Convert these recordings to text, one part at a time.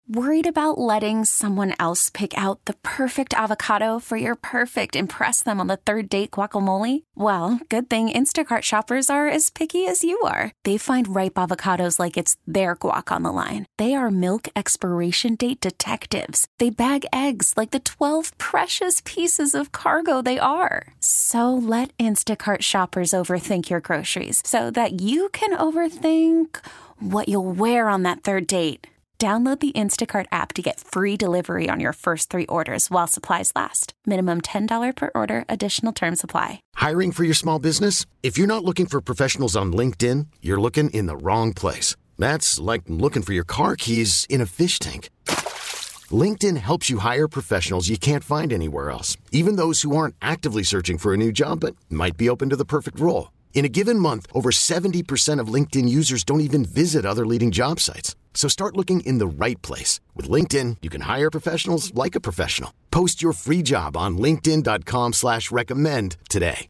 Worried about letting someone else pick out the perfect avocado for your perfect impress them on the third date guacamole? Well, good thing Instacart shoppers are as picky as you are. They find ripe avocados like it's their guac on the line. They are milk expiration date detectives. They bag eggs like the 12 precious pieces of cargo they are. So let Instacart shoppers overthink your groceries so that you can overthink what you'll wear on that third date. Download the Instacart app to get free delivery on your first 3 orders while supplies last. Minimum $10 per order. Additional terms apply. Hiring for your small business? If you're not looking for professionals on LinkedIn, you're looking in the wrong place. That's like looking for your car keys in a fish tank. LinkedIn helps you hire professionals you can't find anywhere else, even those who aren't actively searching for a new job but might be open to the perfect role. In a given month, over 70% of LinkedIn users don't even visit other leading job sites. So start looking in the right place. With LinkedIn, you can hire professionals like a professional. Post your free job on linkedin.com/recommend today.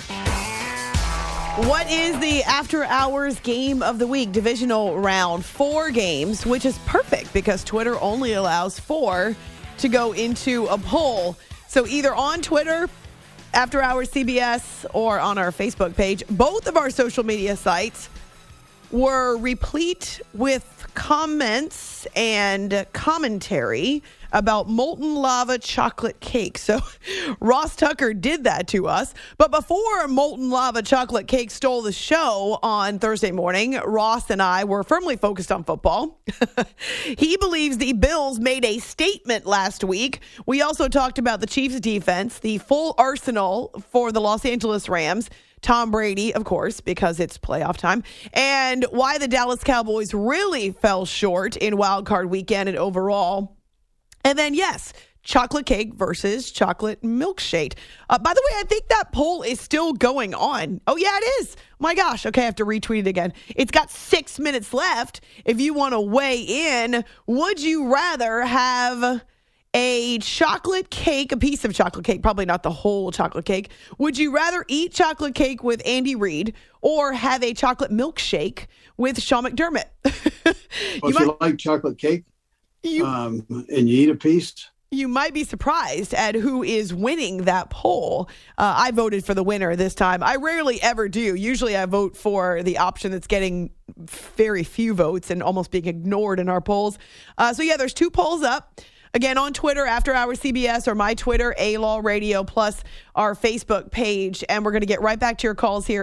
What is the after hours game of the week? Divisional round, 4 games, which is perfect because Twitter only allows 4 to go into a poll. So either on Twitter, After Hours CBS, or on our Facebook page, both of our social media sites were replete with comments and commentary about molten lava chocolate cake. So Ross Tucker did that to us. But before molten lava chocolate cake stole the show on Thursday morning, Ross and I were firmly focused on football. He believes the Bills made a statement last week. We also talked about the Chiefs defense, the full arsenal for the Los Angeles Rams, Tom Brady, of course, because it's playoff time, and why the Dallas Cowboys really fell short in Wild Card Weekend and overall. And then, yes, chocolate cake versus chocolate milkshake. By the way, I think that poll is still going on. Oh, yeah, it is. My gosh. Okay, I have to retweet it again. It's got 6 minutes left. If you want to weigh in, would you rather have a chocolate cake, a piece of chocolate cake, probably not the whole chocolate cake? Would you rather eat chocolate cake with Andy Reid or have a chocolate milkshake with Sean McDermott? Well, if you like chocolate cake and you eat a piece, you might be surprised at who is winning that poll. I voted for the winner this time. I rarely ever do. Usually I vote for the option that's getting very few votes and almost being ignored in our polls. So yeah, there's 2 polls up. Again, on Twitter, After Hours CBS, or my Twitter, A-Law Radio, plus our Facebook page. And we're going to get right back to your calls here,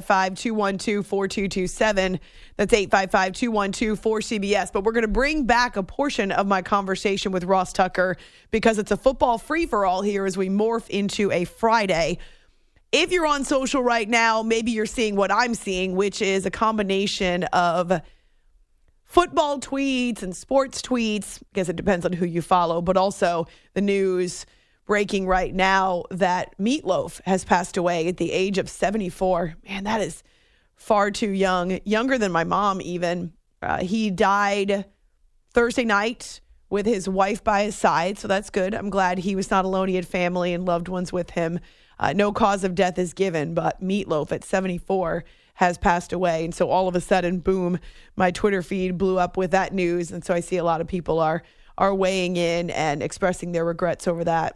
855-212-4227. That's 855-212-4CBS. But we're going to bring back a portion of my conversation with Ross Tucker because it's a football free-for-all here as we morph into a Friday. If you're on social right now, maybe you're seeing what I'm seeing, which is a combination of football tweets and sports tweets. I guess it depends on who you follow, but also the news breaking right now that Meatloaf has passed away at the age of 74. Man, that is far too young, younger than my mom even. He died Thursday night with his wife by his side, so that's good. I'm glad he was not alone. He had family and loved ones with him. No cause of death is given, but Meatloaf at 74 has passed away. And so all of a sudden, boom, my Twitter feed blew up with that news. And so I see a lot of people are weighing in and expressing their regrets over that.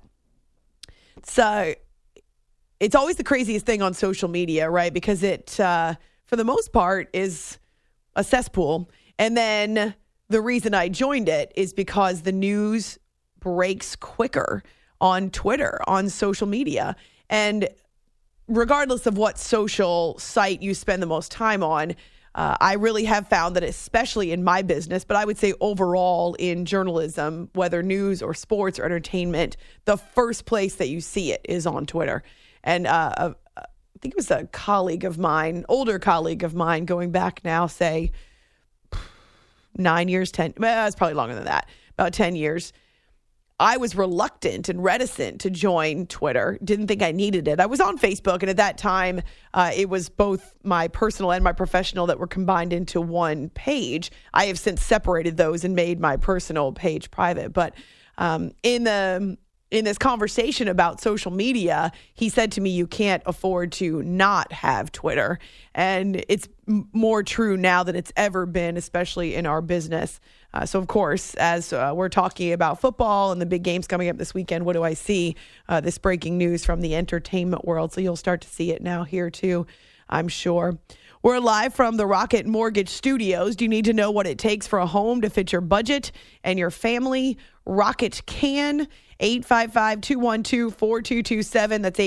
So it's always the craziest thing on social media, right? Because it, for the most part, is a cesspool. And then the reason I joined it is because the news breaks quicker on Twitter, on social media. And regardless of what social site you spend the most time on, I really have found that, especially in my business, but I would say overall in journalism, whether news or sports or entertainment, the first place that you see it is on Twitter. And I think it was a colleague of mine, older colleague of mine, going back now, say 9 years, 10, well, it's probably longer than that, about 10 years. I was reluctant and reticent to join Twitter. Didn't think I needed it. I was on Facebook, and at that time, it was both my personal and my professional that were combined into one page. I have since separated those and made my personal page private. But in the in this conversation about social media, he said to me, you can't afford to not have Twitter. And it's more true now than it's ever been, especially in our business. So, of course, as we're talking about football and the big games coming up this weekend, what do I see? This breaking news from the entertainment world. So you'll start to see it now here, too, I'm sure. We're live from the Rocket Mortgage Studios. Do you need to know what it takes for a home to fit your budget and your family? Rocket can. 855-212-4227. That's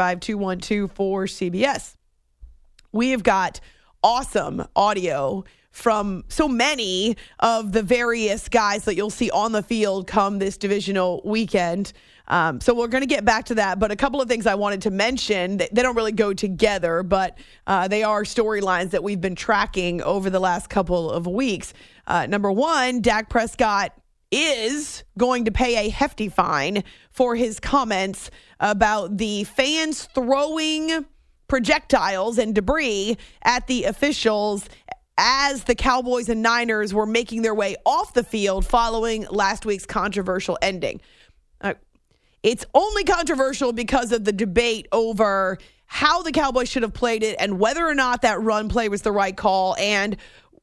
855-212-4CBS. We have got awesome audio from so many of the various guys that you'll see on the field come this divisional weekend. So we're going to get back to that. But a couple of things I wanted to mention, they don't really go together, but they are storylines that we've been tracking over the last couple of weeks. Number one, Dak Prescott is going to pay a hefty fine for his comments about the fans throwing projectiles and debris at the officials as the Cowboys and Niners were making their way off the field following last week's controversial ending. It's only controversial because of the debate over how the Cowboys should have played it and whether or not that run play was the right call and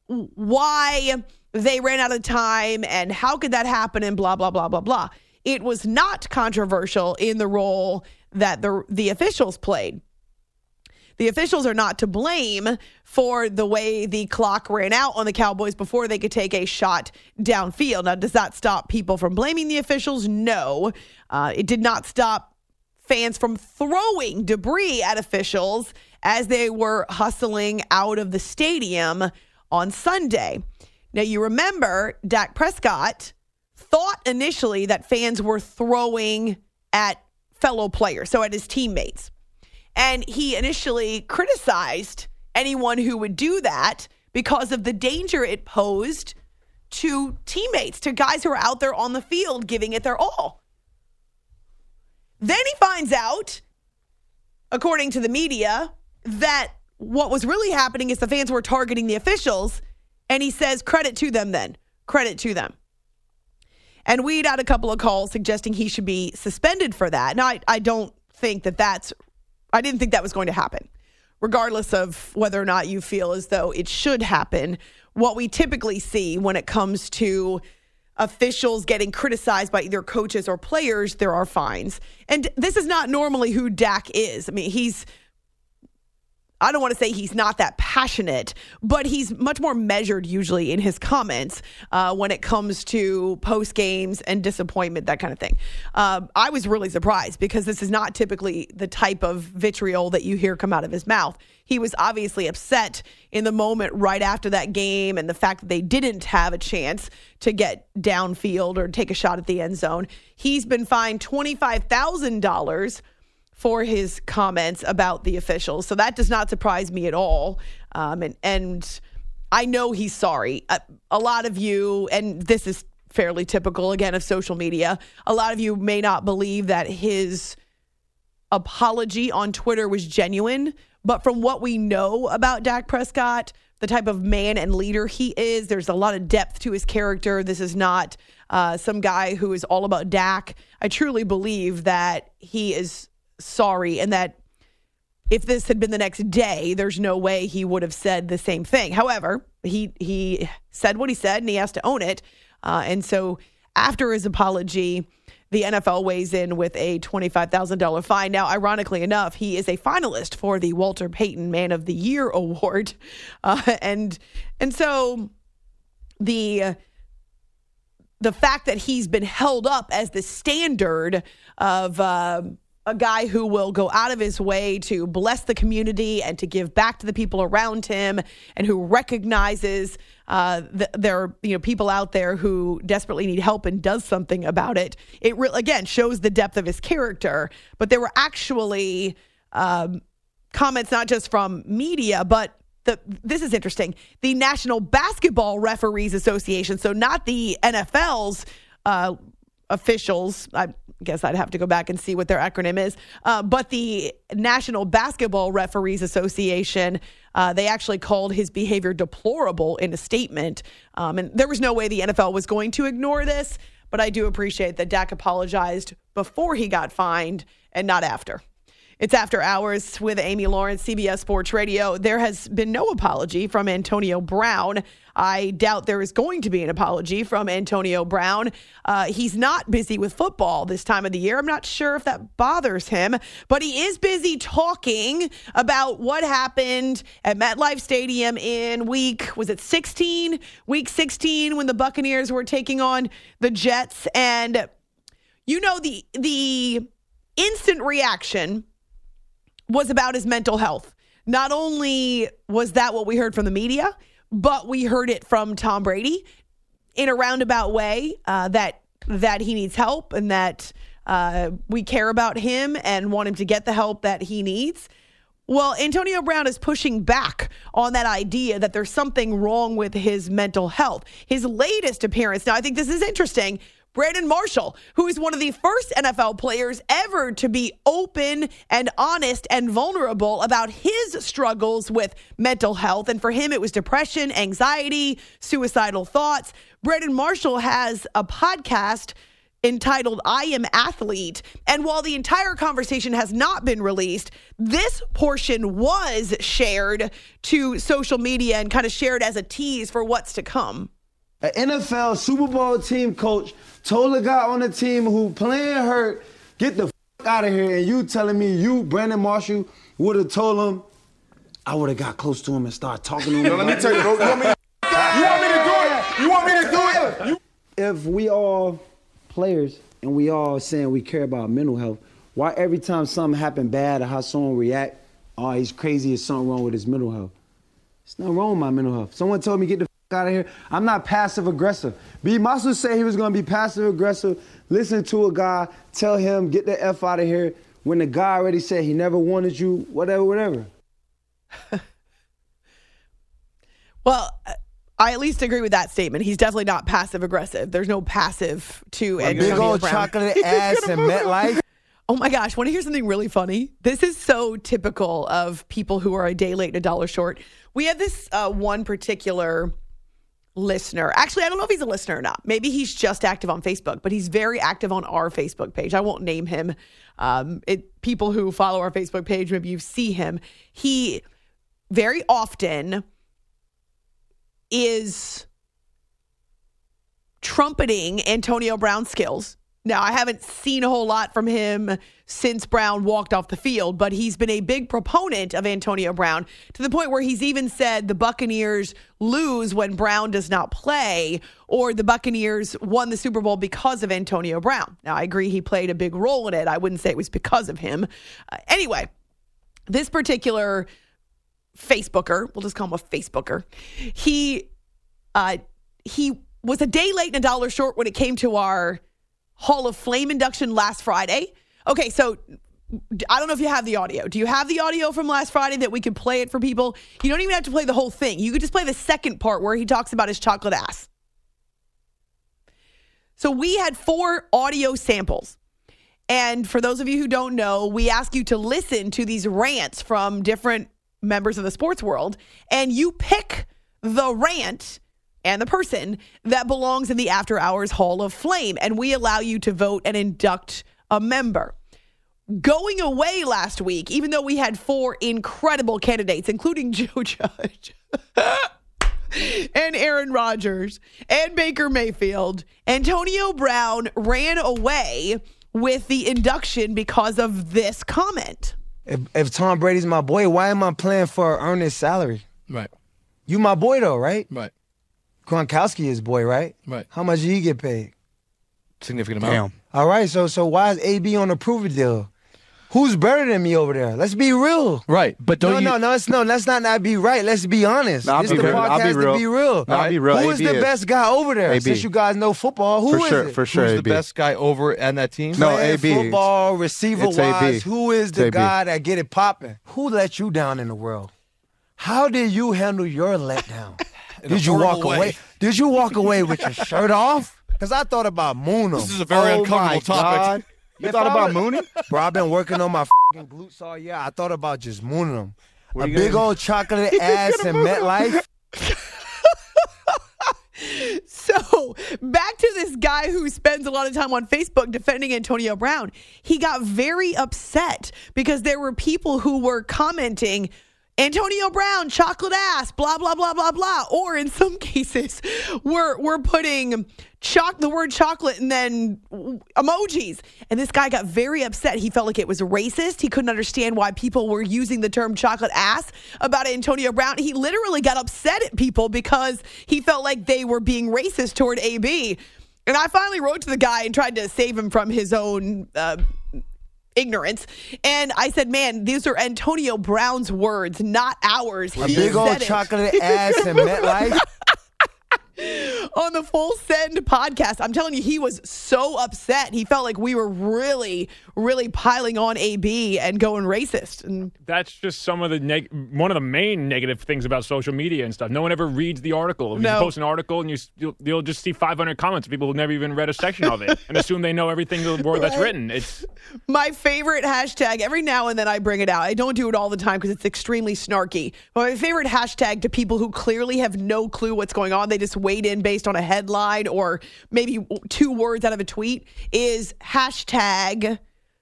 why they ran out of time and how could that happen and blah, blah, blah, blah, blah. It was not controversial in the role that the officials played. The officials are not to blame for the way the clock ran out on the Cowboys before they could take a shot downfield. Now, does that stop people from blaming the officials? No. It did not stop fans from throwing debris at officials as they were hustling out of the stadium on Sunday. Now, you remember Dak Prescott thought initially that fans were throwing at fellow players, so at his teammates. And he initially criticized anyone who would do that because of the danger it posed to teammates, to guys who are out there on the field giving it their all. Then he finds out, according to the media, that what was really happening is the fans were targeting the officials. And he says, credit to them then. Credit to them. And we'd had a couple of calls suggesting he should be suspended for that. Now, I don't think I didn't think that was going to happen. Regardless of whether or not you feel as though it should happen, what we typically see when it comes to officials getting criticized by either coaches or players, there are fines. And this is not normally who Dak is. I mean, I don't want to say he's not that passionate, but he's much more measured usually in his comments when it comes to post games and disappointment, that kind of thing. I was really surprised because this is not typically the type of vitriol that you hear come out of his mouth. He was obviously upset in the moment right after that game and the fact that they didn't have a chance to get downfield or take a shot at the end zone. He's been fined $25,000 for his comments about the officials. So that does not surprise me at all. And I know he's sorry. A lot of you, and this is fairly typical, again, of social media, a lot of you may not believe that his apology on Twitter was genuine. But from what we know about Dak Prescott, the type of man and leader he is, there's a lot of depth to his character. This is not some guy who is all about Dak. I truly believe that he is sorry, and that if this had been the next day, there's no way he would have said the same thing. However, he said what he said, and he has to own it. And so after his apology, the NFL weighs in with a $25,000 fine. Now, ironically enough, he is a finalist for the Walter Payton Man of the Year award. And so the fact that he's been held up as the standard of a guy who will go out of his way to bless the community and to give back to the people around him, and who recognizes there are people out there who desperately need help and does something about it. It again shows the depth of his character. But there were actually comments not just from media, but this is interesting. The National Basketball Referees Association, so not the NFL's officials, I guess I'd have to go back and see what their acronym is, but the National Basketball Referees Association, they actually called his behavior deplorable in a statement. And there was no way the NFL was going to ignore this, but I do appreciate that Dak apologized before he got fined and not after. It's After Hours with Amy Lawrence, CBS Sports Radio. There has been no apology from Antonio Brown. I doubt there is going to be an apology from Antonio Brown. He's not busy with football this time of the year. I'm not sure if that bothers him, but he is busy talking about what happened at MetLife Stadium in week 16 when the Buccaneers were taking on the Jets. And, the instant reaction was about his mental health. Not only was that what we heard from the media, but we heard it from Tom Brady in a roundabout way that he needs help and that we care about him and want him to get the help that he needs. Well, Antonio Brown is pushing back on that idea that there's something wrong with his mental health. His latest appearance, now I think this is interesting, Brandon Marshall, who is one of the first NFL players ever to be open and honest and vulnerable about his struggles with mental health. And for him, it was depression, anxiety, suicidal thoughts. Brandon Marshall has a podcast entitled I Am Athlete. And while the entire conversation has not been released, this portion was shared to social media and kind of shared as a tease for what's to come. An NFL Super Bowl team coach told a guy on the team who playing hurt, get the out of here. And you telling me you, Brandon Marshall, would have told him, I would have got close to him and started talking to him. No, let me tell you, you want me to do it? You want me to do it? If we all players and we all saying we care about mental health, why every time something happen bad or how someone react, oh, he's crazy, there's something wrong with his mental health. There's nothing wrong with my mental health. Someone told me get the out of here. I'm not passive aggressive. B. Muscle said he was going to be passive aggressive. Listen to a guy, tell him get the F out of here when the guy already said he never wanted you, whatever. Well, I at least agree with that statement. He's definitely not passive aggressive. There's no passive to Antonio Big old Brown. chocolate ass and MetLife. Oh my gosh, want to hear something really funny? This is so typical of people who are a day late and a dollar short. We had this one particular listener. Actually, I don't know if he's a listener or not. Maybe he's just active on Facebook, but he's very active on our Facebook page. I won't name him. People who follow our Facebook page, maybe you see him. He very often is trumpeting Antonio Brown's skills. Now, I haven't seen a whole lot from him since Brown walked off the field, but he's been a big proponent of Antonio Brown to the point where he's even said the Buccaneers lose when Brown does not play, or the Buccaneers won the Super Bowl because of Antonio Brown. Now, I agree he played a big role in it. I wouldn't say it was because of him. Anyway, this particular Facebooker, we'll just call him a Facebooker, he was a day late and a dollar short when it came to our Hall of Fame induction last Friday. Okay, so I don't know if you have the audio. Do you have the audio from last Friday that we could play it for people? You don't even have to play the whole thing. You could just play the second part where he talks about his chocolate ass. So we had 4 audio samples. And for those of you who don't know, we ask you to listen to these rants from different members of the sports world, and you pick the rant and the person that belongs in the After Hours Hall of Fame. And we allow you to vote and induct a member. Going away last week, even though we had 4 incredible candidates, including Joe Judge and Aaron Rodgers and Baker Mayfield, Antonio Brown ran away with the induction because of this comment. If Tom Brady's my boy, why am I playing for an earnest salary? Right. You my boy though, right? Right. Gronkowski is boy, right? Right. How much did he get paid? Significant amount. All right, so why is AB on a prove it deal? Who's better than me over there? Let's be real. Right, but don't let's not be right. Let's be honest. No, this is the podcast to be real. No, I'll be real. Who is the best guy over there? AB. Since you guys know football, who is it? For sure, Who's AB. the best guy over on that team? No, Playing AB. Football, receiver-wise, who is the AB. guy that get it popping? Who let you down in the world? How did you handle your letdown? Did you walk away? Did you walk away with your shirt off? Because I thought about mooning him. This is a very uncomfortable topic. God. You thought about mooning? Bro, I've been working on my glutes all year. I thought about just mooning them. A you big gonna- old chocolate ass and MetLife. So back to this guy who spends a lot of time on Facebook defending Antonio Brown. He got very upset because there were people who were commenting, Antonio Brown, chocolate ass, blah, blah, blah, blah, blah. Or in some cases, we're putting the word chocolate and then emojis. And this guy got very upset. He felt like it was racist. He couldn't understand why people were using the term chocolate ass about Antonio Brown. He literally got upset at people because he felt like they were being racist toward AB. And I finally wrote to the guy and tried to save him from his own ignorance. And I said, man, these are Antonio Brown's words, not ours. A big old chocolate ass in MetLife. On the Full Send podcast, I'm telling you, he was so upset. He felt like we were really, really piling on AB and going racist. And that's just some of the one of the main negative things about social media and stuff. No one ever reads the article. If you post an article and you'll just see 500 comments of people who never even read a section of it and assume they know everything the word that's written. It's my favorite hashtag. Every now and then I bring it out. I don't do it all the time because it's extremely snarky. But my favorite hashtag to people who clearly have no clue what's going on, they just wade in based on a headline or maybe 2 words out of a tweet, is hashtag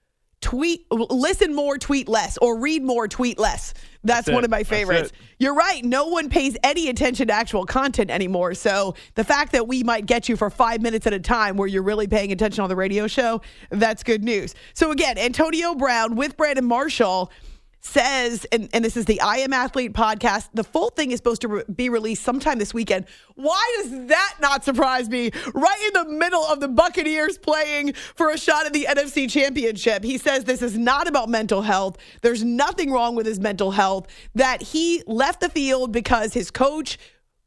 tweet, listen more, tweet less, or read more, tweet less. That's one of my favorites. You're right. No one pays any attention to actual content anymore. So the fact that we might get you for 5 minutes at a time where you're really paying attention on the radio show, that's good news. So again, Antonio Brown with Brandon Marshall says, and this is the I Am Athlete podcast, the full thing is supposed to be released sometime this weekend. Why does that not surprise me? Right in the middle of the Buccaneers playing for a shot at the NFC Championship. He says this is not about mental health. There's nothing wrong with his mental health, that he left the field because his coach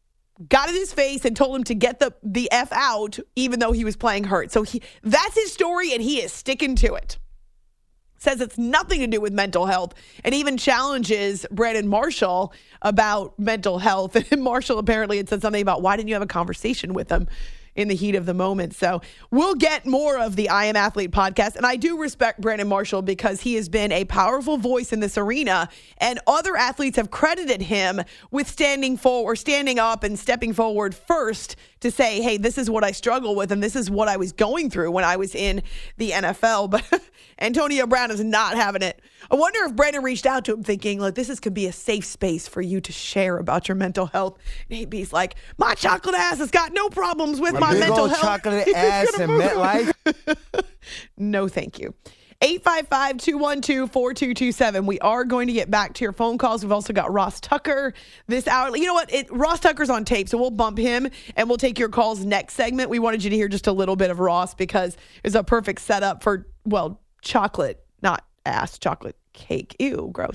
got in his face and told him to get the F out, even though he was playing hurt. So that's his story, and he is sticking to it. Says it's nothing to do with mental health, and even challenges Brandon Marshall about mental health. And Marshall apparently had said something about, why didn't you have a conversation with him in the heat of the moment? So we'll get more of the I Am Athlete podcast. And I do respect Brandon Marshall because he has been a powerful voice in this arena, and other athletes have credited him with standing up and stepping forward first to say, hey, this is what I struggle with, and this is what I was going through when I was in the NFL. But Antonio Brown is not having it. I wonder if Brandon reached out to him thinking, like, this could be a safe space for you to share about your mental health. And AB's like, my chocolate ass has got no problems with my mental health. Chocolate ass in MetLife. No, thank you. 855-212-4227. We are going to get back to your phone calls. We've also got Ross Tucker this hour. You know what? Ross Tucker's on tape, so we'll bump him, and we'll take your calls next segment. We wanted you to hear just a little bit of Ross because it's a perfect setup for, chocolate, not ass, chocolate cake. Ew, gross.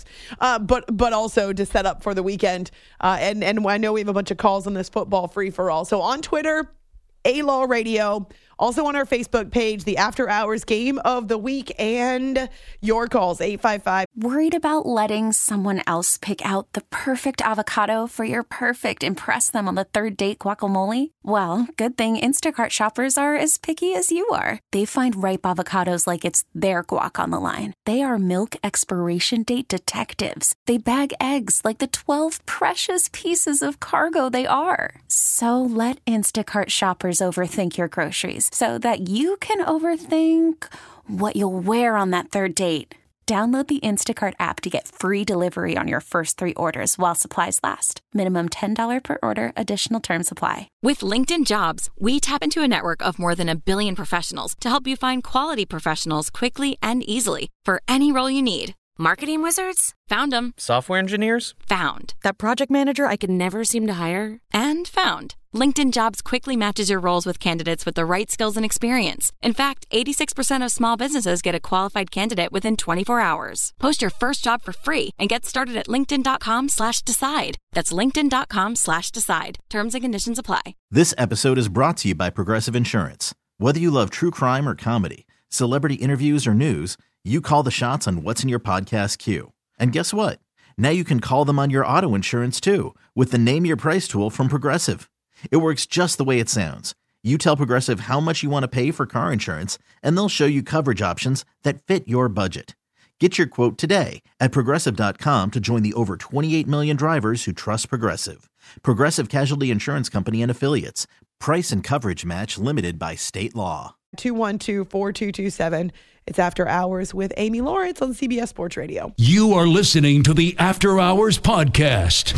But also to set up for the weekend. And I know we have a bunch of calls on this football free-for-all. So on Twitter, A-Law Radio. Also on our Facebook page, the After Hours Game of the Week, and your calls, 855. Worried about letting someone else pick out the perfect avocado for your perfect impress them on the third date guacamole? Well, good thing Instacart shoppers are as picky as you are. They find ripe avocados like it's their guac on the line. They are milk expiration date detectives. They bag eggs like the 12 precious pieces of cargo they are. So let Instacart shoppers overthink your groceries, so that you can overthink what you'll wear on that third date. Download the Instacart app to get free delivery on your first 3 orders while supplies last. Minimum $10 per order. Additional terms apply. With LinkedIn Jobs, we tap into a network of more than 1 billion professionals to help you find quality professionals quickly and easily for any role you need. Marketing wizards? Found them. Software engineers? Found. That project manager I could never seem to hire? And found. LinkedIn Jobs quickly matches your roles with candidates with the right skills and experience. In fact, 86% of small businesses get a qualified candidate within 24 hours. Post your first job for free and get started at linkedin.com/decide. That's linkedin.com/decide. Terms and conditions apply. This episode is brought to you by Progressive Insurance. Whether you love true crime or comedy, celebrity interviews or news, you call the shots on what's in your podcast queue. And guess what? Now you can call them on your auto insurance too with the Name Your Price tool from Progressive. It works just the way it sounds. You tell Progressive how much you want to pay for car insurance, and they'll show you coverage options that fit your budget. Get your quote today at Progressive.com to join the over 28 million drivers who trust Progressive. Progressive Casualty Insurance Company and Affiliates. Price and coverage match limited by state law. 212-4227. It's After Hours with Amy Lawrence on CBS Sports Radio. You are listening to the After Hours podcast.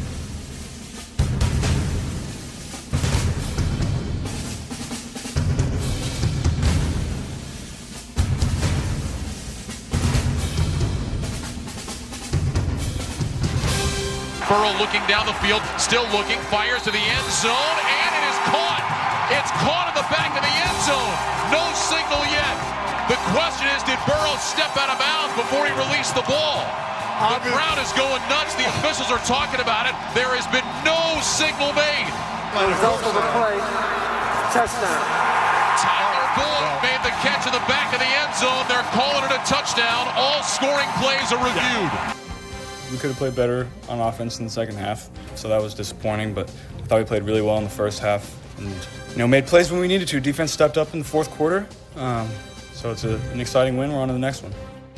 Burrow looking down the field, still looking, fires to the end zone, and it is caught. It's caught in the back of the end zone. No signal yet. The question is, did Burrow step out of bounds before he released the ball? The crowd is going nuts. The officials are talking about it. There has been no signal made. The result of the play, touchdown. Tyler Boyd made the catch in the back of the end zone. They're calling it a touchdown. All scoring plays are reviewed. We could have played better on offense in the second half, so that was disappointing, but I thought we played really well in the first half and, made plays when we needed to. Defense stepped up in the fourth quarter, so it's an exciting win. We're on to the next one.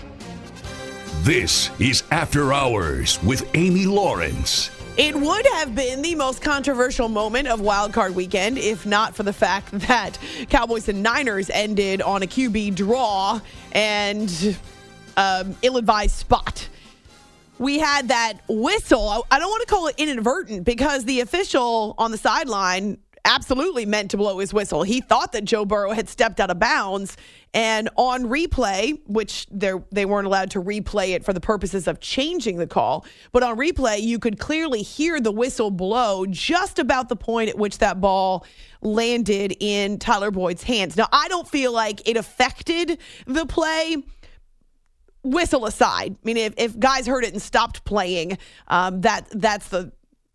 This is After Hours with Amy Lawrence. It would have been the most controversial moment of Wild Card Weekend if not for the fact that Cowboys and Niners ended on a QB draw and ill-advised spot. We had that whistle. I don't want to call it inadvertent because the official on the sideline absolutely meant to blow his whistle. He thought that Joe Burrow had stepped out of bounds, and on replay, which they weren't allowed to replay it for the purposes of changing the call, but on replay, you could clearly hear the whistle blow just about the point at which that ball landed in Tyler Boyd's hands. Now, I don't feel like it affected the play. Whistle aside, I mean, if guys heard it and stopped playing, that's the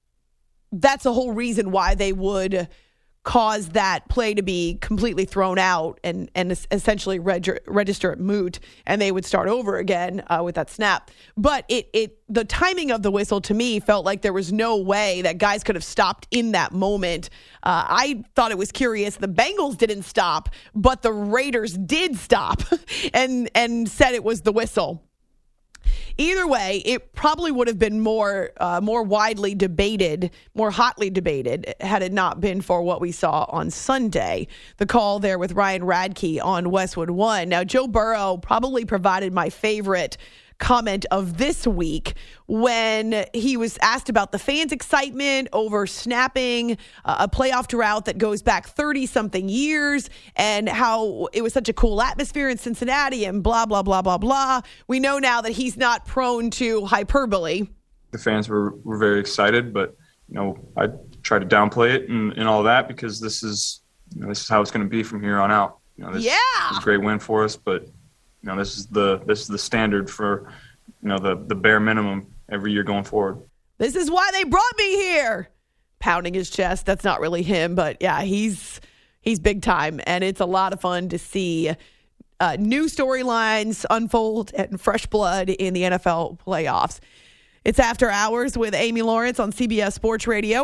whole reason why they would cause that play to be completely thrown out and essentially register it moot, and they would start over again with that snap. But the timing of the whistle to me felt like there was no way that guys could have stopped in that moment. I thought it was curious. The Bengals didn't stop, but the Raiders did stop and said it was the whistle. Either way, it probably would have been more widely debated, more hotly debated, had it not been for what we saw on Sunday. The call there with Ryan Radke on Westwood One. Now, Joe Burrow probably provided my favorite comment of this week when he was asked about the fans' excitement over snapping a playoff drought that goes back 30-something years and how it was such a cool atmosphere in Cincinnati and blah, blah, blah, blah, blah. We know now that he's not prone to hyperbole. The fans were very excited, but, I tried to downplay it and all that because this is how it's going to be from here on out. This is a great win for us, but this is the standard for, the bare minimum every year going forward. This is why they brought me here. Pounding his chest. That's not really him, but yeah, he's big time, and it's a lot of fun to see new storylines unfold and fresh blood in the NFL playoffs. It's After Hours with Amy Lawrence on CBS Sports Radio,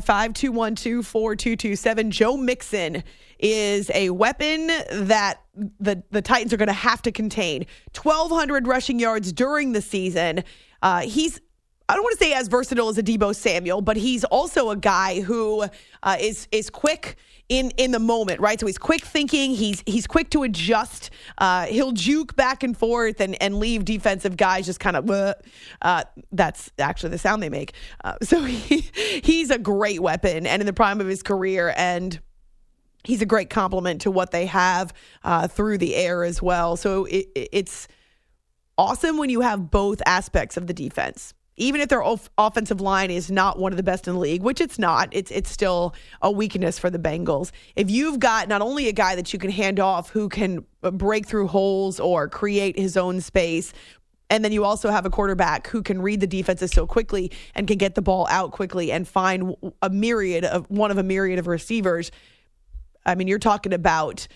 855-212-4227. Joe Mixon is a weapon that the Titans are going to have to contain. 1,200 rushing yards during the season. He's, I don't want to say as versatile as a Deebo Samuel, but he's also a guy who is quick in the moment, right? So he's quick thinking. He's quick to adjust. He'll juke back and forth and leave defensive guys just kind of, that's actually the sound they make. So he's a great weapon and in the prime of his career, and he's a great complement to what they have through the air as well. So it's awesome when you have both aspects of the defense. Even if their offensive line is not one of the best in the league, which it's not, it's still a weakness for the Bengals. If you've got not only a guy that you can hand off who can break through holes or create his own space, and then you also have a quarterback who can read the defenses so quickly and can get the ball out quickly and find one of a myriad of receivers. I mean, you're talking about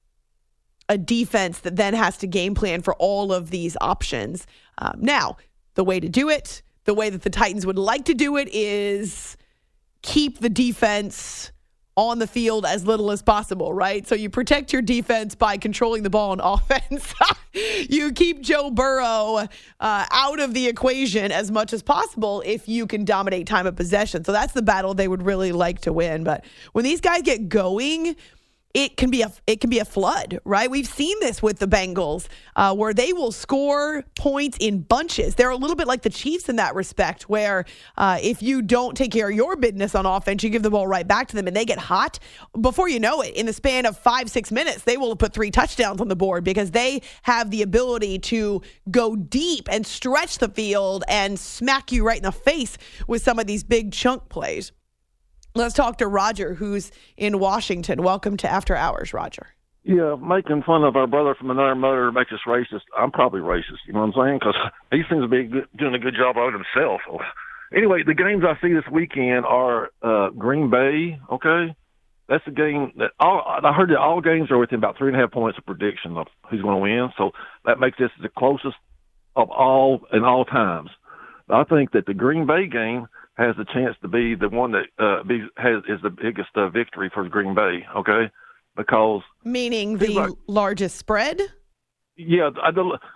a defense that then has to game plan for all of these options. Now, the way to do it, the way that the Titans would like to do it, is keep the defense on the field as little as possible, right? So you protect your defense by controlling the ball on offense. You keep Joe Burrow out of the equation as much as possible if you can dominate time of possession. So that's the battle they would really like to win. But when these guys get going, it can be a flood, right? We've seen this with the Bengals, where they will score points in bunches. They're a little bit like the Chiefs in that respect, where if you don't take care of your business on offense, you give the ball right back to them, and they get hot. Before you know it, in the span of 5-6 minutes, they will have put 3 touchdowns on the board because they have the ability to go deep and stretch the field and smack you right in the face with some of these big chunk plays. Let's talk to Roger, who's in Washington. Welcome to After Hours, Roger. Yeah, making fun of our brother from another mother makes us racist. I'm probably racist, you know what I'm saying? Because he seems to be doing a good job of it himself. Anyway, the games I see this weekend are Green Bay, okay? That's the game that I heard that all games are within about 3.5 points of prediction of who's going to win. So that makes this the closest of all in all times. I think that the Green Bay game has the chance to be the one that is the biggest victory for Green Bay, okay? Because meaning the largest spread? Yeah, I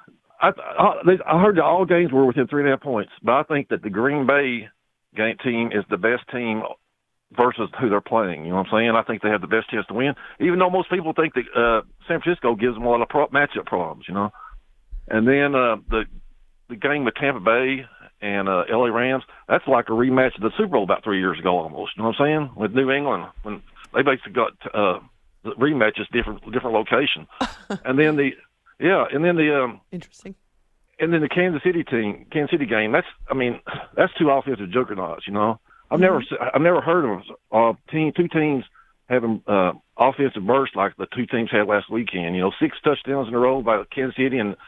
heard that all games were within 3.5 points, but I think that the Green Bay team is the best team versus who they're playing. You know what I'm saying? I think they have the best chance to win, even though most people think that San Francisco gives them a lot of matchup problems, you know. And then the game with Tampa Bay and LA Rams, that's like a rematch of the Super Bowl about 3 years ago almost. You know what I'm saying? With New England, when they basically got the rematches different location. And then interesting. And then the Kansas City game, that's 2 offensive juggernauts, you know. I've never heard of two teams having offensive bursts like the 2 teams had last weekend. You know, 6 touchdowns in a row by Kansas City and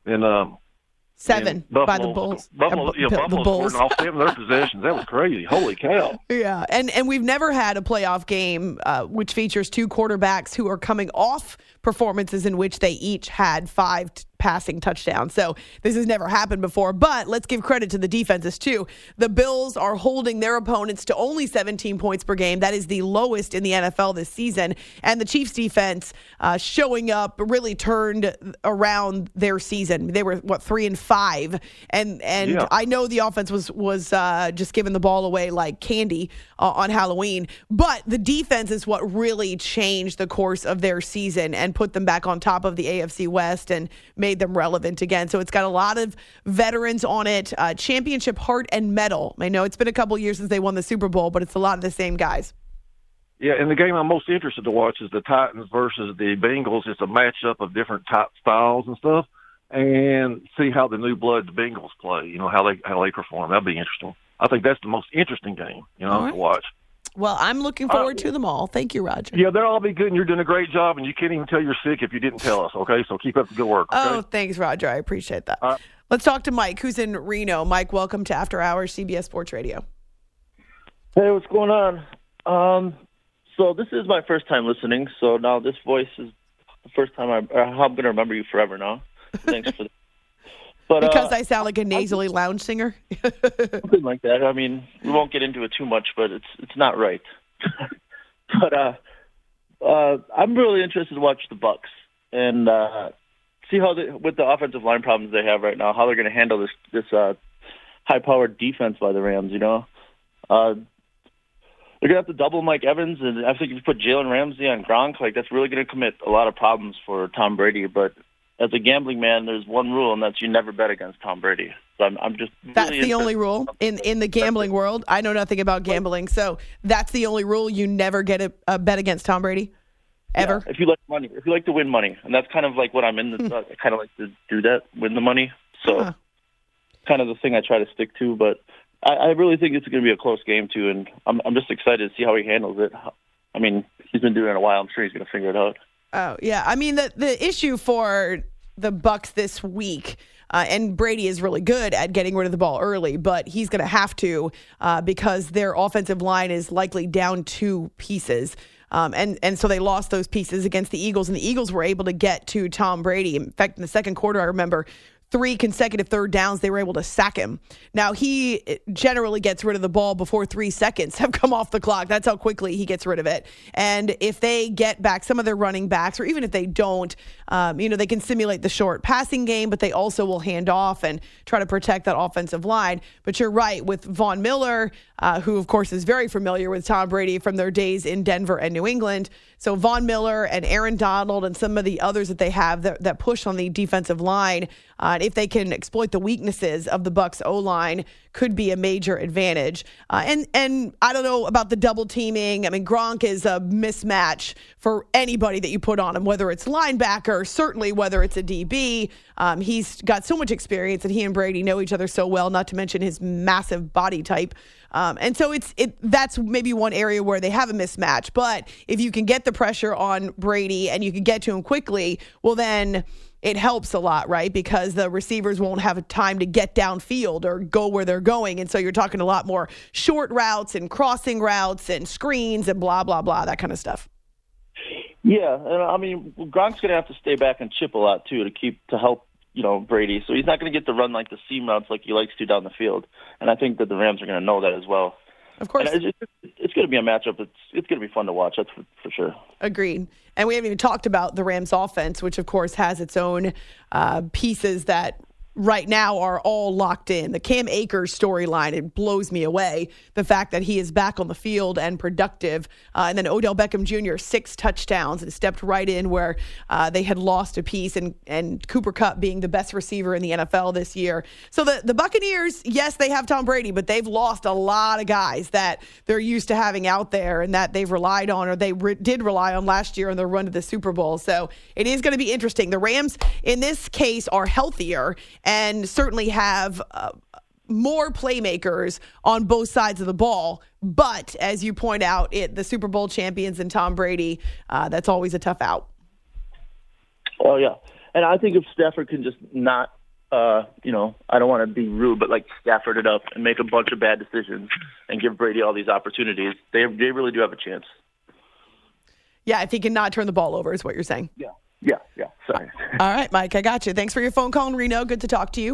7 by the Bulls. Buffalo scored off 7 of their possessions. That was crazy. Holy cow. Yeah, and we've never had a playoff game which features 2 quarterbacks who are coming off performances in which they each had 5 passing touchdowns. So this has never happened before, but let's give credit to the defenses too. The Bills are holding their opponents to only 17 points per game. That is the lowest in the NFL this season. And the Chiefs defense showing up really turned around their season. They were 3-5, and yeah. I know the offense was just giving the ball away like candy on Halloween, but the defense is what really changed the course of their season and put them back on top of the AFC West and made them relevant again. So it's got a lot of veterans on it, championship heart and mettle. I know it's been a couple years since they won the Super Bowl, but it's a lot of the same guys. Yeah, and the game I'm most interested to watch is the Titans versus the Bengals. It's a matchup of different type styles and stuff, and see how the new blood the Bengals play. You know, how they perform. That'll be interesting. I think that's the most interesting game, to watch. Well, I'm looking forward to them all. Thank you, Roger. Yeah, they'll all be good, and you're doing a great job, and you can't even tell you're sick if you didn't tell us, okay? So keep up the good work, okay? Oh, thanks, Roger. I appreciate that. Let's talk to Mike, who's in Reno. Mike, welcome to After Hours, CBS Sports Radio. Hey, what's going on? So this is my first time listening, so now this voice is the first time I'm going to remember you forever now. Thanks for that. But, because I sound like a nasally lounge singer? Something like that. I mean, we won't get into it too much, but it's not right. But I'm really interested to watch the Bucs and see how with the offensive line problems they have right now, how they're going to handle this high-powered defense by the Rams. You know, they're going to have to double Mike Evans, and I think if you put Jalen Ramsey on Gronk, like that's really going to commit a lot of problems for Tom Brady. But as a gambling man, there's one rule, and that's you never bet against Tom Brady. So I'm just that's the only rule in the gambling world. I know nothing about gambling, so that's the only rule. You never get a bet against Tom Brady, ever. Yeah, if you like money, if you like to win money, and that's kind of like what I'm in. I kind of like to do that, win the money. So kind of the thing I try to stick to. But I really think it's going to be a close game too, and I'm just excited to see how he handles it. I mean, he's been doing it a while. I'm sure he's going to figure it out. Oh, yeah. I mean, the issue for the Bucs this week, and Brady is really good at getting rid of the ball early, but he's going to have to because their offensive line is likely down 2 pieces. And so they lost those pieces against the Eagles, and the Eagles were able to get to Tom Brady. In fact, in the second quarter, I remember 3 consecutive third downs, they were able to sack him. Now, he generally gets rid of the ball before 3 seconds have come off the clock. That's how quickly he gets rid of it. And if they get back some of their running backs, or even if they don't, they can simulate the short passing game, but they also will hand off and try to protect that offensive line. But you're right, with Von Miller, who, of course, is very familiar with Tom Brady from their days in Denver and New England. So Von Miller and Aaron Donald and some of the others that they have that push on the defensive line, if they can exploit the weaknesses of the Bucs O-line, could be a major advantage. And I don't know about the double teaming. I mean, Gronk is a mismatch for anybody that you put on him, whether it's linebacker, certainly whether it's a DB. He's got so much experience, and he and Brady know each other so well, not to mention his massive body type. And so that's maybe one area where they have a mismatch. But if you can get the pressure on Brady and you can get to him quickly, well, then it helps a lot, right? Because the receivers won't have time to get downfield or go where they're going. And so you're talking a lot more short routes and crossing routes and screens and blah, blah, blah, that kind of stuff. Yeah, and I mean, Gronk's going to have to stay back and chip a lot, too, to help, Brady. So he's not going to get to run like the seam routes like he likes to down the field. And I think that the Rams are going to know that as well. Of course. And it's going to be a matchup. It's going to be fun to watch, that's for sure. Agreed. And we haven't even talked about the Rams offense, which, of course, has its own pieces that right now are all locked in. The Cam Akers storyline, it blows me away. The fact that he is back on the field and productive. And then Odell Beckham Jr., 6 touchdowns and stepped right in where they had lost a piece, and Cooper Kupp being the best receiver in the NFL this year. So the Buccaneers, yes, they have Tom Brady, but they've lost a lot of guys that they're used to having out there and that they've relied on, or they did rely on last year in their run to the Super Bowl. So it is going to be interesting. The Rams, in this case, are healthier and certainly have more playmakers on both sides of the ball. But as you point out, the Super Bowl champions and Tom Brady, that's always a tough out. Oh, yeah. And I think if Stafford can just not, I don't want to be rude, but like Stafford it up and make a bunch of bad decisions and give Brady all these opportunities, they really do have a chance. Yeah, if he can not turn the ball over is what you're saying. Yeah. Sorry. All right, Mike, I got you. Thanks for your phone call in Reno. Good to talk to you.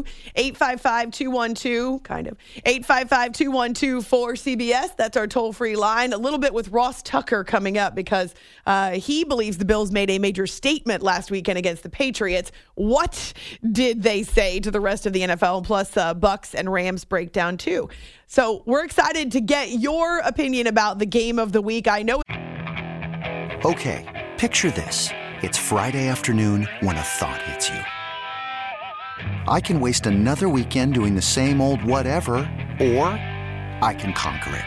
855-212-4CBS. That's our toll-free line. A little bit with Ross Tucker coming up because he believes the Bills made a major statement last weekend against the Patriots. What did they say to the rest of the NFL? Plus, Bucs and Rams breakdown, too. So we're excited to get your opinion about the game of the week. I know. Okay, picture this. It's Friday afternoon when a thought hits you. I can waste another weekend doing the same old whatever, or I can conquer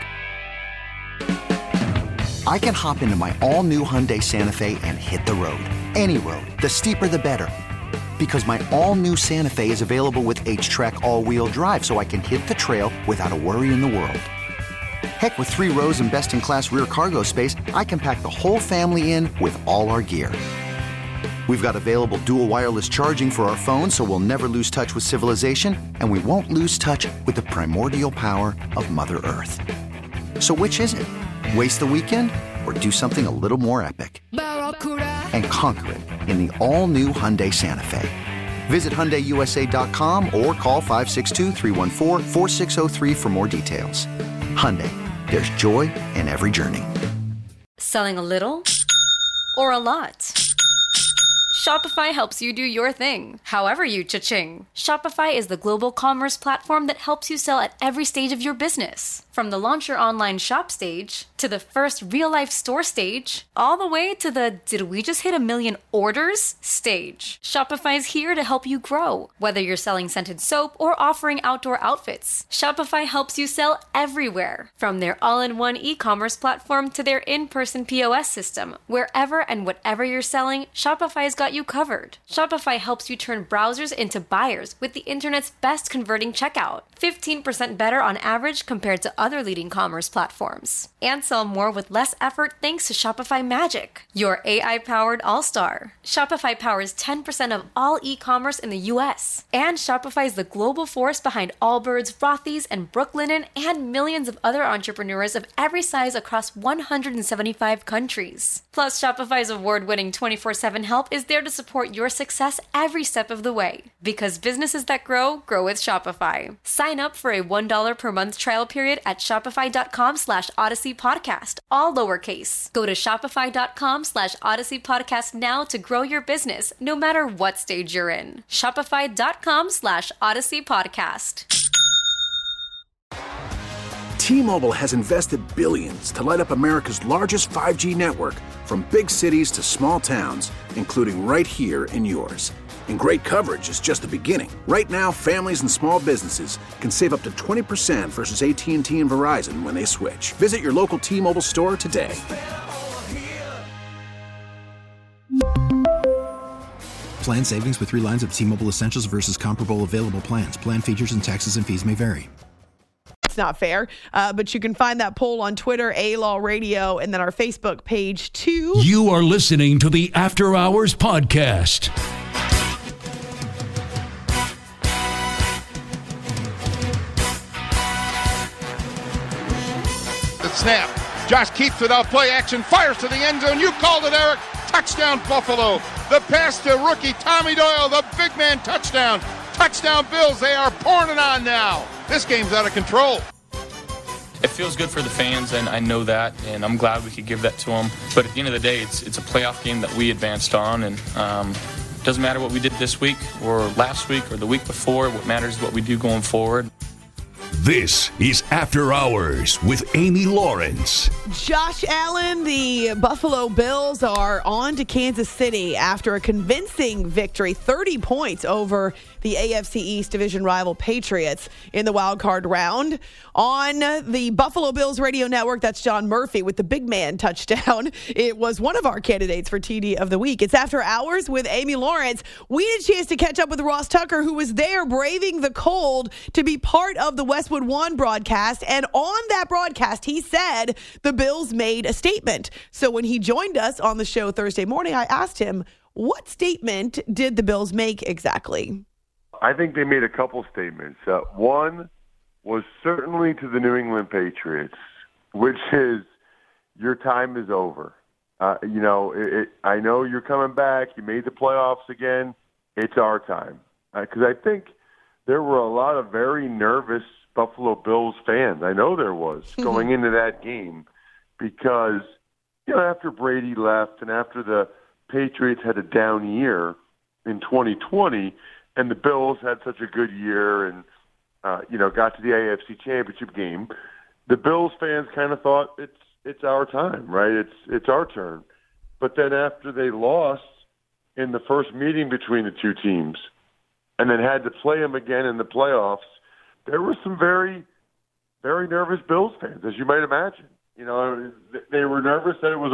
it. I can hop into my all-new Hyundai Santa Fe and hit the road. Any road. The steeper, the better. Because my all-new Santa Fe is available with H-Track all-wheel drive, so I can hit the trail without a worry in the world. Heck, with 3 rows and best-in-class rear cargo space, I can pack the whole family in with all our gear. We've got available dual wireless charging for our phones, so we'll never lose touch with civilization, and we won't lose touch with the primordial power of Mother Earth. So which is it? Waste the weekend or do something a little more epic? And conquer it in the all-new Hyundai Santa Fe. Visit HyundaiUSA.com or call 562-314-4603 for more details. Hyundai, there's joy in every journey. Selling a little or a lot? Shopify helps you do your thing, however you cha-ching. Shopify is the global commerce platform that helps you sell at every stage of your business. From the launch your online shop stage, to the first real-life store stage, all the way to the did we just hit 1 million orders stage. Shopify's here to help you grow. Whether you're selling scented soap or offering outdoor outfits, Shopify helps you sell everywhere. From their all-in-one e-commerce platform to their in-person POS system, wherever and whatever you're selling, Shopify's got you covered. Shopify helps you turn browsers into buyers with the internet's best converting checkout. 15% better on average compared to other leading commerce platforms. And sell more with less effort thanks to Shopify Magic, your AI-powered all-star. Shopify powers 10% of all e-commerce in the U.S. And Shopify is the global force behind Allbirds, Rothy's, and Brooklinen, and millions of other entrepreneurs of every size across 175 countries. Plus, Shopify's award-winning 24/7 help is there there to support your success every step of the way. Because businesses that grow, grow with Shopify. Sign up for a $1 per month trial period at shopify.com/Odyssey Podcast, all lowercase. Go to shopify.com/Odyssey Podcast now to grow your business, no matter what stage you're in. Shopify.com/Odyssey Podcast. T-Mobile has invested billions to light up America's largest 5G network, from big cities to small towns, including right here in yours. And great coverage is just the beginning. Right now, families and small businesses can save up to 20% versus AT&T and Verizon when they switch. Visit your local T-Mobile store today. Plan savings with 3 lines of T-Mobile Essentials versus comparable available plans. Plan features and taxes and fees may vary. Not fair, but you can find that poll on Twitter, A-Law Radio, and then our Facebook page too. You are listening to the After Hours Podcast. The snap. Josh keeps without play action, fires to the end zone. You called it, Eric. Touchdown, Buffalo. The pass to rookie Tommy Doyle, the big man touchdown. Touchdown, Bills. They are pouring it on now. This game's out of control. It feels good for the fans, and I know that, and I'm glad we could give that to them. But at the end of the day, it's a playoff game that we advanced on, and it doesn't matter what we did this week or last week or the week before. What matters is what we do going forward. This is After Hours with Amy Lawrence. Josh Allen, the Buffalo Bills are on to Kansas City after a convincing victory, 30 points over the AFC East division rival Patriots in the wild card round. On the Buffalo Bills radio network, that's John Murphy with the big man touchdown. It was one of our candidates for TD of the week. It's After Hours with Amy Lawrence. We had a chance to catch up with Ross Tucker, who was there braving the cold to be part of the Westwood One broadcast. And on that broadcast, he said the Bills made a statement. So when he joined us on the show Thursday morning, I asked him, what statement did the Bills make exactly? I think they made a couple statements. One was certainly to the New England Patriots, which is your time is over. I know you're coming back. You made the playoffs again. It's our time. Because I think there were a lot of very nervous Buffalo Bills fans. I know there was going into that game because, after Brady left and after the Patriots had a down year in 2020 and the Bills had such a good year and, got to the AFC Championship game, the Bills fans kind of thought it's our time, right? It's our turn. But then after they lost in the first meeting between the two teams and then had to play them again in the playoffs, there were some very, very nervous Bills fans, as you might imagine. They were nervous that it was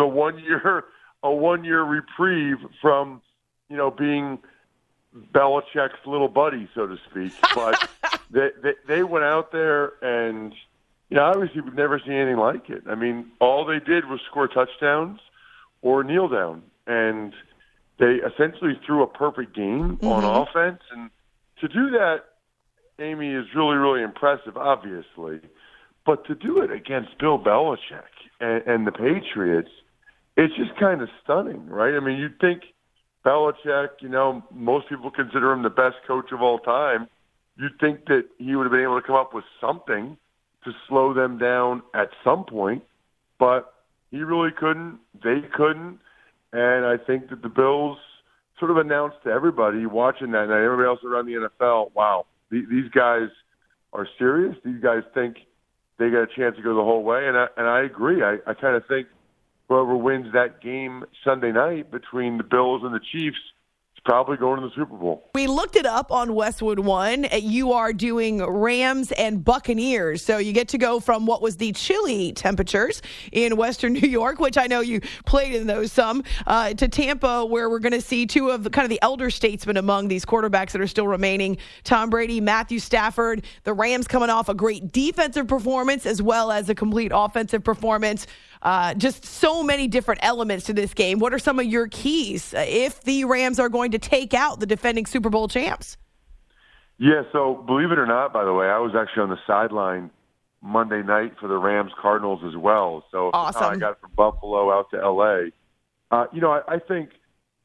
a one year reprieve from, being Belichick's little buddy, so to speak. But they went out there and, obviously we've never seen anything like it. I mean, all they did was score touchdowns or kneel down, and they essentially threw a perfect game on offense. And to do that, Amy, is really, really impressive, obviously. But to do it against Bill Belichick and the Patriots, it's just kind of stunning, right? I mean, you'd think Belichick, most people consider him the best coach of all time. You'd think that he would have been able to come up with something to slow them down at some point, but he really couldn't. They couldn't. And I think that the Bills sort of announced to everybody watching that night, everybody else around the NFL, wow, these guys are serious. These guys think they got a chance to go the whole way. And I agree. I kind of think whoever wins that game Sunday night between the Bills and the Chiefs is probably going to the Super Bowl. We looked it up on Westwood One. You are doing Rams and Buccaneers. So you get to go from what was the chilly temperatures in Western New York, which I know you played in those some, to Tampa, where we're going to see two of the elder statesmen among these quarterbacks that are still remaining. Tom Brady, Matthew Stafford. The Rams coming off a great defensive performance as well as a complete offensive performance. Just so many different elements to this game. What are some of your keys if the Rams are going to take out the defending Super Bowl champs? Yeah, so believe it or not, by the way, I was actually on the sideline Monday night for the Rams-Cardinals as well. So awesome. I got from Buffalo out to L.A. I think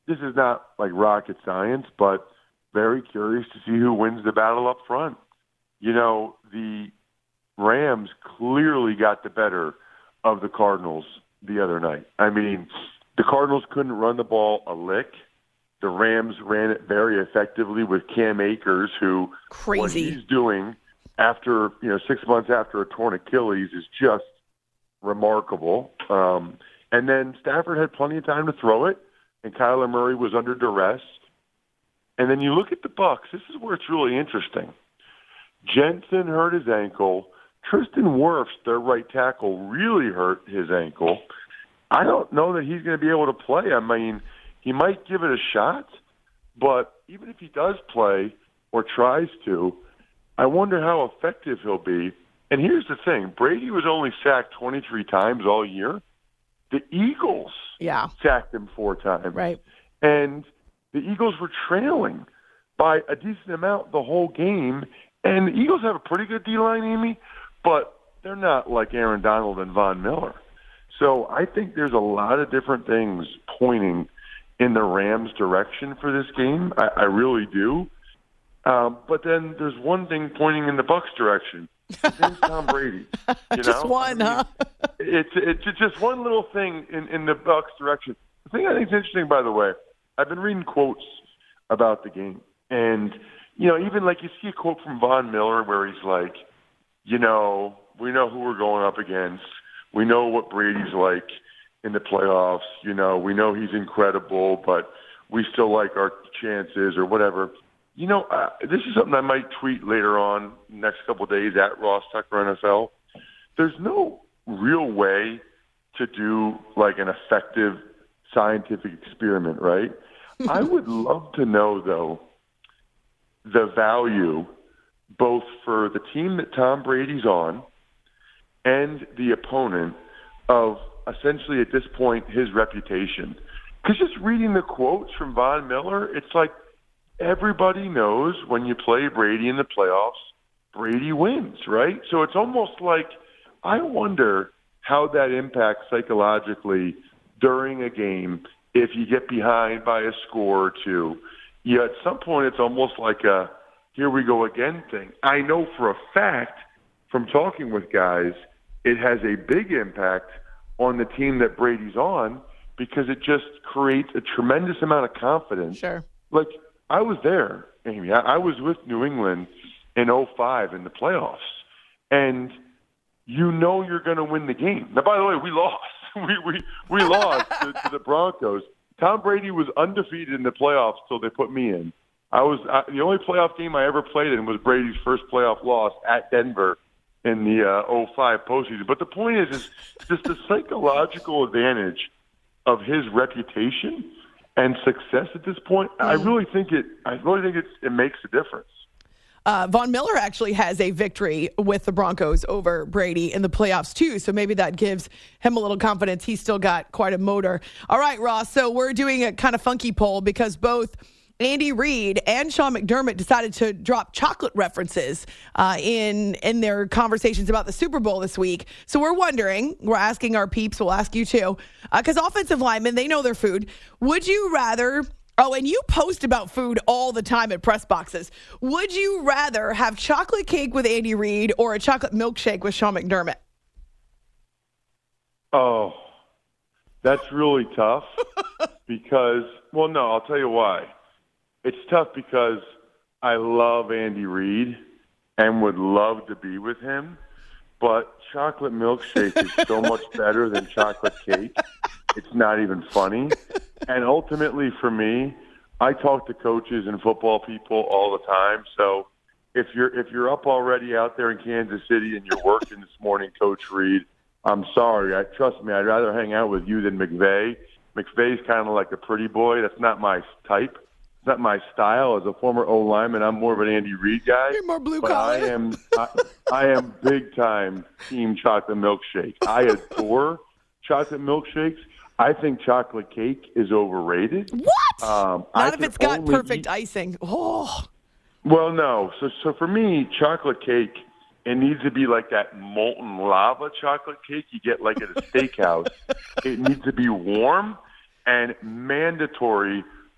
this is not like rocket science, but very curious to see who wins the battle up front. You know, the Rams clearly got the better of the Cardinals the other night. I mean, the Cardinals couldn't run the ball a lick. The Rams ran it very effectively with Cam Akers, who what he's doing after 6 months after a torn Achilles is just remarkable. And then Stafford had plenty of time to throw it, and Kyler Murray was under duress. And then you look at the Bucs. This is where it's really interesting. Jensen hurt his ankle. Tristan Wirfs, their right tackle, really hurt his ankle. I don't know that he's going to be able to play. I mean, he might give it a shot, but even if he does play or tries to, I wonder how effective he'll be. And here's the thing. Brady was only sacked 23 times all year. The Eagles sacked him 4 times. Right. And the Eagles were trailing by a decent amount the whole game. And the Eagles have a pretty good D-line, Amy, but they're not like Aaron Donald and Von Miller. So I think there's a lot of different things pointing in the Rams' direction for this game. I really do. But then there's one thing pointing in the Bucs' direction. His name's Tom Brady. Just one, huh? It's just one little thing in the Bucs' direction. The thing I think is interesting, by the way, I've been reading quotes about the game. And, even like you see a quote from Von Miller where he's like, we know who we're going up against. We know what Brady's like in the playoffs. We know he's incredible, but we still like our chances or whatever. This is something I might tweet later on next couple of days at Ross Tucker NFL. There's no real way to do like an effective scientific experiment, right? I would love to know, though, the value both for the team that Tom Brady's on and the opponent of essentially at this point his reputation. Because just reading the quotes from Von Miller, it's like everybody knows when you play Brady in the playoffs, Brady wins, right? So it's almost like I wonder how that impacts psychologically during a game if you get behind by a score or two. At some point it's almost like a here we go again thing. I know for a fact from talking with guys, it has a big impact on the team that Brady's on because it just creates a tremendous amount of confidence. Sure. Like, I was there, Amy. I was with New England in 2005 in the playoffs. And you're going to win the game. Now, by the way, we lost. We lost to the Broncos. Tom Brady was undefeated in the playoffs till they put me in. The only playoff game I ever played in was Brady's first playoff loss at Denver in the 2005 postseason. But the point is just the psychological advantage of his reputation and success at this point. I really think it makes a difference. Von Miller actually has a victory with the Broncos over Brady in the playoffs, too. So maybe that gives him a little confidence. He's still got quite a motor. All right, Ross. So we're doing a kind of funky poll because both Andy Reid and Sean McDermott decided to drop chocolate references in their conversations about the Super Bowl this week. So we're asking our peeps, we'll ask you too, because offensive linemen, they know their food. Would you rather... Oh, and you post about food all the time at press boxes. Would you rather have chocolate cake with Andy Reid or a chocolate milkshake with Sean McDermott? Oh, that's really tough because, well, no, I'll tell you why. It's tough because I love Andy Reid and would love to be with him, but chocolate milkshake is so much better than chocolate cake. It's not even funny. And ultimately for me, I talk to coaches and football people all the time. So if you're up already out there in Kansas City and you're working this morning, Coach Reid, I'm sorry. Trust me, I'd rather hang out with you than McVay. McVay's kind of like a pretty boy. That's not my type. It's not my style. As a former O-lineman, I'm more of an Andy Reid guy. You're more blue but collar. I am big time team chocolate milkshake. I adore chocolate milkshakes. I think chocolate cake is overrated. What? Not if it's got perfect icing. Oh. Well, no. So for me, chocolate cake, it needs to be like that molten lava chocolate cake you get like at a steakhouse. It needs to be warm and mandatory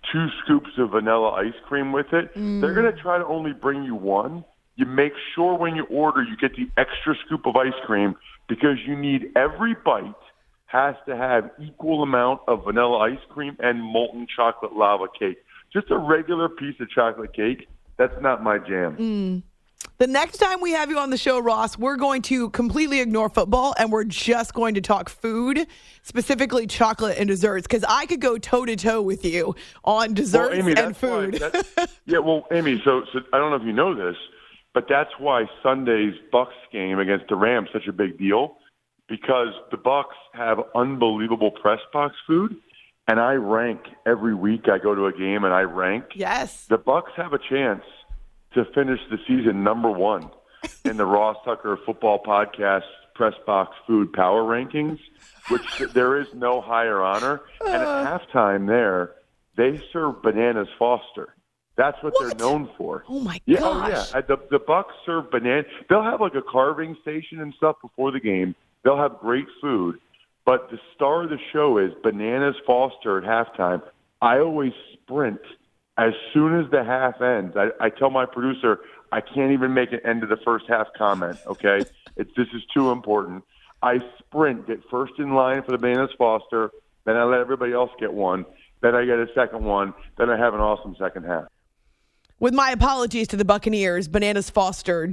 2 scoops of vanilla ice cream with it. They're going to try to only bring you one. You make sure when you order you get the extra scoop of ice cream because you need every bite has to have equal amount of vanilla ice cream and molten chocolate lava cake. Just a regular piece of chocolate cake, that's not my jam. The next time we have you on the show, Ross, we're going to completely ignore football and we're just going to talk food, specifically chocolate and desserts, because I could go toe-to-toe with you on desserts and food. Amy, so I don't know if you know this, but that's why Sunday's Bucs game against the Rams is such a big deal, because the Bucs have unbelievable press box food, and I rank every week. I go to a game and I rank. Yes. The Bucs have a chance to finish the season number 1 in the Ross Tucker Football Podcast Press Box Food Power Rankings, which there is no higher honor. And at halftime there, they serve Bananas Foster. That's what they're known for. Oh, my gosh. Oh, yeah. The Bucs serve bananas. They'll have like a carving station and stuff before the game. They'll have great food. But the star of the show is Bananas Foster at halftime. I always sprint as soon as the half ends. I tell my producer, I can't even make an end of the first half comment, okay? This is too important. I sprint, get first in line for the Bananas Foster, then I let everybody else get one, then I get a second one, then I have an awesome second half. With my apologies to the Buccaneers, Bananas Foster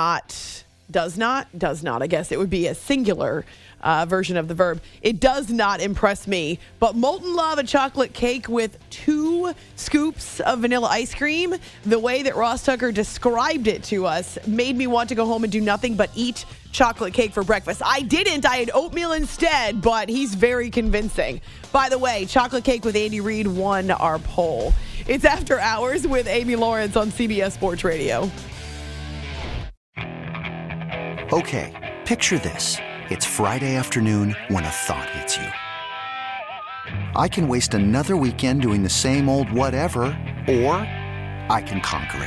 does not, I guess it would be a singular version of the verb. It does not impress me, but molten lava chocolate cake with 2 scoops of vanilla ice cream, the way that Ross Tucker described it to us, made me want to go home and do nothing but eat chocolate cake for breakfast. I didn't. I had oatmeal instead, but he's very convincing. By the way, chocolate cake with Andy Reid won our poll. It's After Hours with Amy Lawrence on CBS Sports Radio. Okay, picture this. It's Friday afternoon when a thought hits you. I can waste another weekend doing the same old whatever, or I can conquer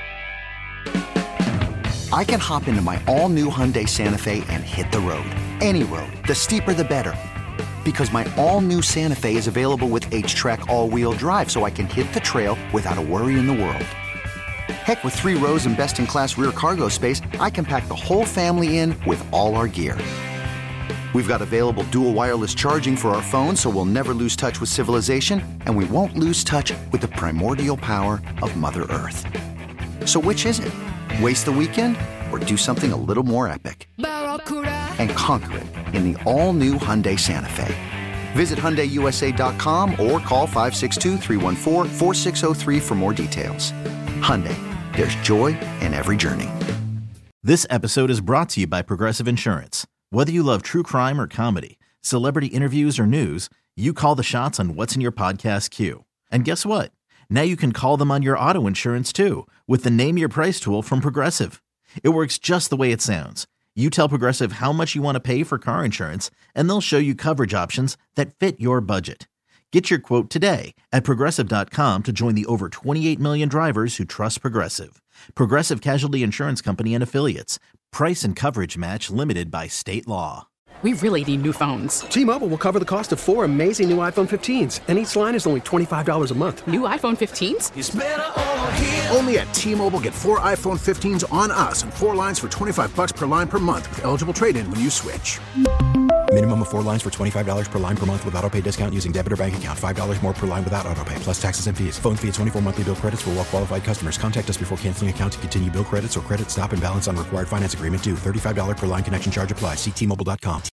it. I can hop into my all-new Hyundai Santa Fe and hit the road. Any road. The steeper, the better. Because my all-new Santa Fe is available with H-Track all-wheel drive, so I can hit the trail without a worry in the world. Heck, with 3 rows and best-in-class rear cargo space, I can pack the whole family in with all our gear. We've got available dual wireless charging for our phones, so we'll never lose touch with civilization, and we won't lose touch with the primordial power of Mother Earth. So which is it? Waste the weekend or do something a little more epic? And conquer it in the all-new Hyundai Santa Fe. Visit HyundaiUSA.com or call 562-314-4603 for more details. Hyundai, there's joy in every journey. This episode is brought to you by Progressive Insurance. Whether you love true crime or comedy, celebrity interviews or news, you call the shots on what's in your podcast queue. And guess what? Now you can call them on your auto insurance too with the Name Your Price tool from Progressive. It works just the way it sounds. You tell Progressive how much you want to pay for car insurance, and they'll show you coverage options that fit your budget. Get your quote today at Progressive.com to join the over 28 million drivers who trust Progressive. Progressive Casualty Insurance Company and Affiliates. Price and coverage match limited by state law. We really need new phones. T-Mobile will cover the cost of 4 amazing new iPhone 15s, and each line is only $25 a month. New iPhone 15s? It's better over here. Only at T-Mobile, get 4 iPhone 15s on us and 4 lines for $25 per line per month with eligible trade-in when you switch. Minimum of 4 lines for $25 per line per month with autopay discount using debit or bank account. $5 more per line without autopay, plus taxes and fees. Phone fee at 24 monthly bill credits for well-qualified customers. Contact us before canceling account to continue bill credits or credit stop and balance on required finance agreement due. $35 per line connection charge applies. See T-Mobile.com.